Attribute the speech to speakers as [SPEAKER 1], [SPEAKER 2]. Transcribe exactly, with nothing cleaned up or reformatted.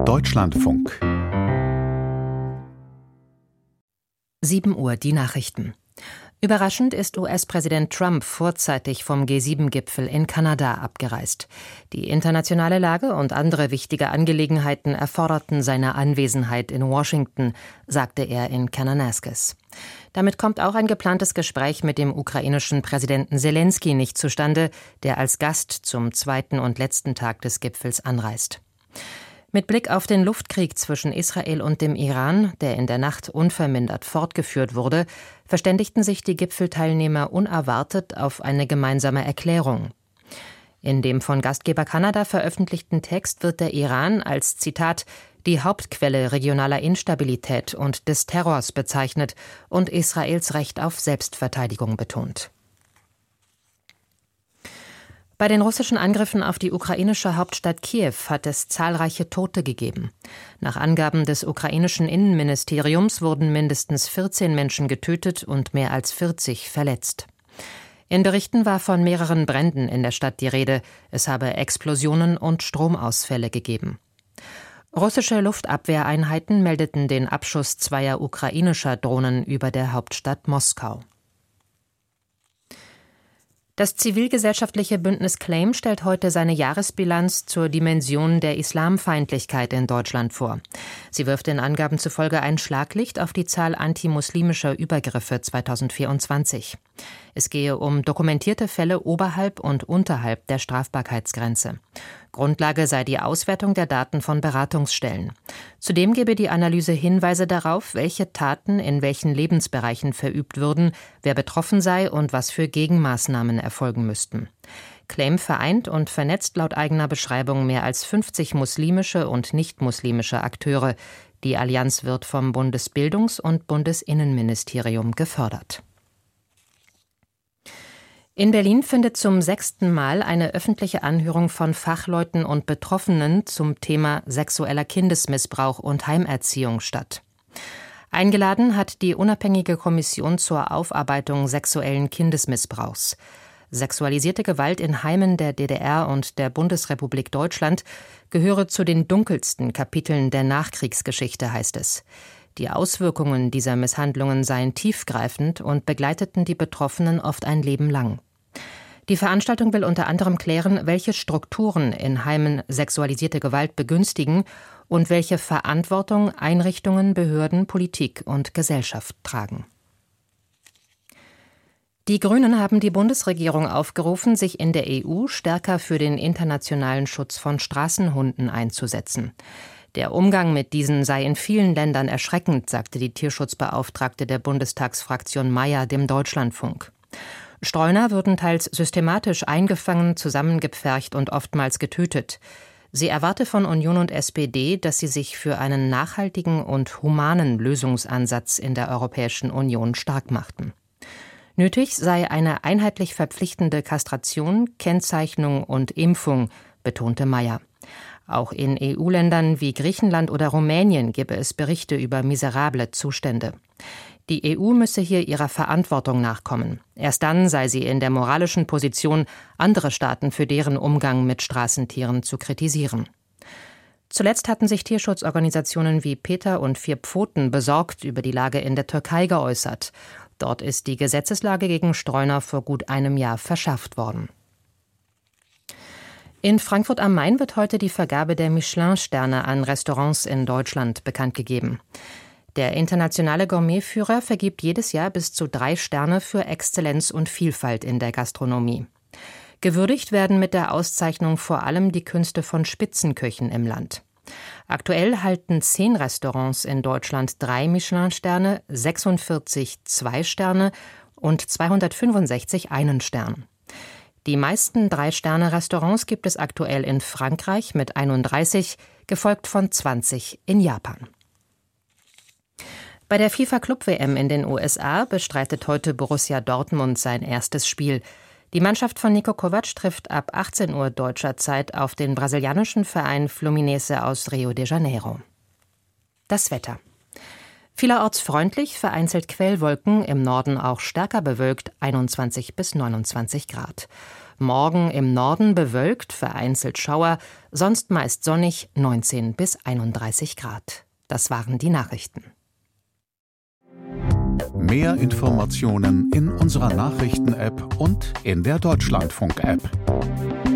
[SPEAKER 1] Deutschlandfunk.
[SPEAKER 2] sieben Uhr, die Nachrichten. Überraschend ist U S-Präsident Trump vorzeitig vom G sieben Gipfel in Kanada abgereist. Die internationale Lage und andere wichtige Angelegenheiten erforderten seine Anwesenheit in Washington, sagte er in Kananaskis. Damit kommt auch ein geplantes Gespräch mit dem ukrainischen Präsidenten Selensky nicht zustande, der als Gast zum zweiten und letzten Tag des Gipfels anreist. Mit Blick auf den Luftkrieg zwischen Israel und dem Iran, der in der Nacht unvermindert fortgeführt wurde, verständigten sich die Gipfelteilnehmer unerwartet auf eine gemeinsame Erklärung. In dem von Gastgeber Kanada veröffentlichten Text wird der Iran als, Zitat, die Hauptquelle regionaler Instabilität und des Terrors bezeichnet und Israels Recht auf Selbstverteidigung betont. Bei den russischen Angriffen auf die ukrainische Hauptstadt Kiew hat es zahlreiche Tote gegeben. Nach Angaben des ukrainischen Innenministeriums wurden mindestens vierzehn Menschen getötet und mehr als vierzig verletzt. In Berichten war von mehreren Bränden in der Stadt die Rede. Es habe Explosionen und Stromausfälle gegeben. Russische Luftabwehreinheiten meldeten den Abschuss zweier ukrainischer Drohnen über der Hauptstadt Moskau. Das zivilgesellschaftliche Bündnis Claim stellt heute seine Jahresbilanz zur Dimension der Islamfeindlichkeit in Deutschland vor. Sie wirft den Angaben zufolge ein Schlaglicht auf die Zahl antimuslimischer Übergriffe zweitausendvierundzwanzig. Es gehe um dokumentierte Fälle oberhalb und unterhalb der Strafbarkeitsgrenze. Grundlage sei die Auswertung der Daten von Beratungsstellen. Zudem gebe die Analyse Hinweise darauf, welche Taten in welchen Lebensbereichen verübt würden, wer betroffen sei und was für Gegenmaßnahmen erfolgen müssten. Claim vereint und vernetzt laut eigener Beschreibung mehr als fünfzig muslimische und nicht-muslimische Akteure. Die Allianz wird vom Bundesbildungs- und Bundesinnenministerium gefördert. In Berlin findet zum sechsten Mal eine öffentliche Anhörung von Fachleuten und Betroffenen zum Thema sexueller Kindesmissbrauch und Heimerziehung statt. Eingeladen hat die unabhängige Kommission zur Aufarbeitung sexuellen Kindesmissbrauchs. Sexualisierte Gewalt in Heimen der D D R und der Bundesrepublik Deutschland gehöre zu den dunkelsten Kapiteln der Nachkriegsgeschichte, heißt es. Die Auswirkungen dieser Misshandlungen seien tiefgreifend und begleiteten die Betroffenen oft ein Leben lang. Die Veranstaltung will unter anderem klären, welche Strukturen in Heimen sexualisierte Gewalt begünstigen und welche Verantwortung Einrichtungen, Behörden, Politik und Gesellschaft tragen. Die Grünen haben die Bundesregierung aufgerufen, sich in der E U stärker für den internationalen Schutz von Straßenhunden einzusetzen. Der Umgang mit diesen sei in vielen Ländern erschreckend, sagte die Tierschutzbeauftragte der Bundestagsfraktion Mayer dem Deutschlandfunk. Streuner würden teils systematisch eingefangen, zusammengepfercht und oftmals getötet. Sie erwarte von Union und S P D, dass sie sich für einen nachhaltigen und humanen Lösungsansatz in der Europäischen Union stark machten. Nötig sei eine einheitlich verpflichtende Kastration, Kennzeichnung und Impfung, betonte Mayer. Auch in E U-Ländern wie Griechenland oder Rumänien gebe es Berichte über miserable Zustände. Die E U müsse hier ihrer Verantwortung nachkommen. Erst dann sei sie in der moralischen Position, andere Staaten für deren Umgang mit Straßentieren zu kritisieren. Zuletzt hatten sich Tierschutzorganisationen wie PETA und Vier Pfoten besorgt über die Lage in der Türkei geäußert. Dort ist die Gesetzeslage gegen Streuner vor gut einem Jahr verschärft worden. In Frankfurt am Main wird heute die Vergabe der Michelin-Sterne an Restaurants in Deutschland bekannt gegeben. Der internationale Gourmetführer vergibt jedes Jahr bis zu drei Sterne für Exzellenz und Vielfalt in der Gastronomie. Gewürdigt werden mit der Auszeichnung vor allem die Künste von Spitzenköchen im Land. Aktuell halten zehn Restaurants in Deutschland drei Michelin-Sterne, sechsundvierzig zwei Sterne und zweihundertfünfundsechzig einen Stern. Die meisten Drei-Sterne-Restaurants gibt es aktuell in Frankreich mit einunddreißig, gefolgt von zwanzig in Japan. Bei der FIFA-Club-W M in den U S A bestreitet heute Borussia Dortmund sein erstes Spiel. Die Mannschaft von Niko Kovac trifft ab achtzehn Uhr deutscher Zeit auf den brasilianischen Verein Fluminense aus Rio de Janeiro. Das Wetter. Vielerorts freundlich, vereinzelt Quellwolken, im Norden auch stärker bewölkt, einundzwanzig bis neunundzwanzig Grad. Morgen im Norden bewölkt, vereinzelt Schauer, sonst meist sonnig, neunzehn bis einunddreißig Grad. Das waren die Nachrichten.
[SPEAKER 1] Mehr Informationen in unserer Nachrichten-App und in der Deutschlandfunk-App.